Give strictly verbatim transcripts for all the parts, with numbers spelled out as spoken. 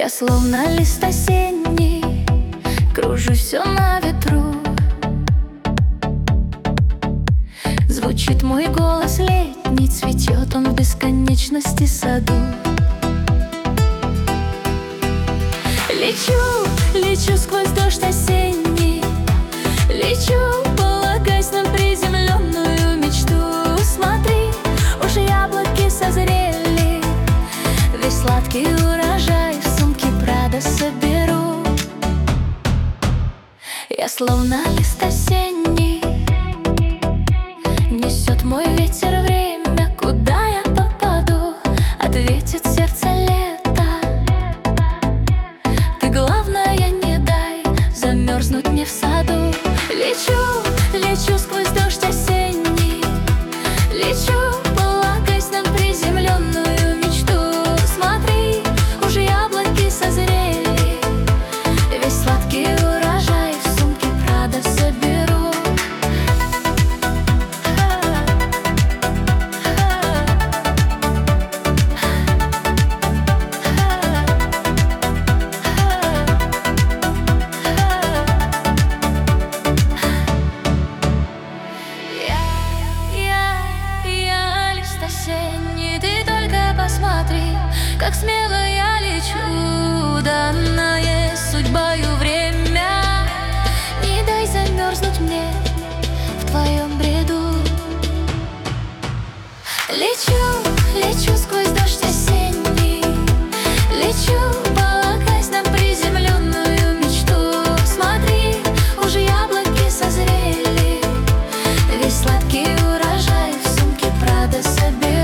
Я словно лист осенний, кружусь все на ветру. Звучит мой голос летний, цветет он в бесконечности саду. Лечу, лечу сквозь дождь осенний, лечу, полагаясь на приземленную мечту. Смотри, уже яблоки созрели, весь сладкий урожай в сумке Прада соберу. Я словно лист осенний, несет мой ветер время, куда я попаду, ответит сердце лето. Ты, главное, не дай замерзнуть мне в саду. Лечу, лечу сквозь дождь осенний, лечу, полагаясь на приземленную мечту. Смотри, уже яблоки созрели, весь сладкий урожай в сумке Прада соберу. Осенний, ты только посмотри, как смело я лечу. Данное судьбою время, не дай замерзнуть мне в твоем бреду. Лечу, лечу сквозь дождь осенний, лечу, полагаясь на приземленную мечту. Смотри, уже яблоки созрели, весь сладкий урожай в сумке Прада соберу.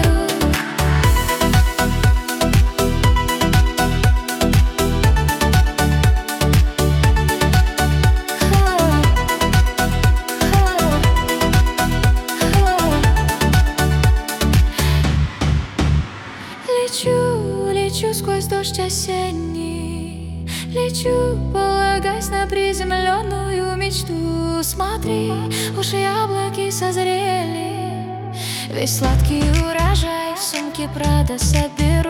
Лечу, лечу сквозь дождь осенний, лечу, полагаясь на приземленную мечту. Смотри, уже яблоки созрели, весь сладкий урожай в сумке Прада соберу.